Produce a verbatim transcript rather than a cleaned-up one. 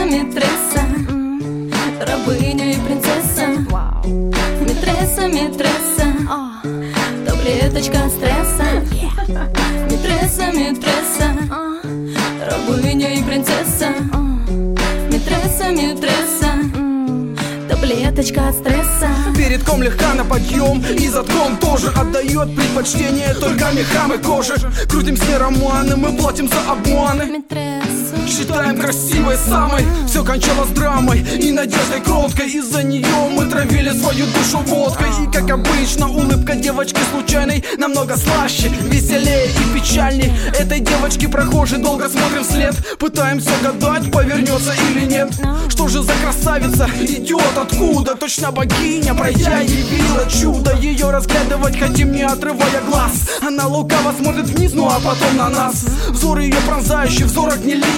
митресса, рабыня и принцесса. Митресса, митресса, таблеточка стресса. Митресса, митресса, рабыня и принцесса. Митресса, митресса, таблеточка стресса. Перед ком легка на подъем, и затком тоже отдает предпочтение только мехам и коже. Крутим все романы, мы платим за обманы. Митресса, Считаем красивой самой, все кончалось драмой и надеждой кроткой. Из-за нее мы травили свою душу водкой. И как обычно, улыбка девочки случайной намного слаще, веселее и печальней. Этой девочке прохожий долго смотрим вслед, пытаемся гадать, повернется или нет. Что же за красавица идет откуда? Точно богиня, пройдя, явила чудо. Ее разглядывать хотим, не отрывая глаз. Она лукаво смотрит вниз, ну а потом на нас. Взор ее пронзающий, взор огнелиний.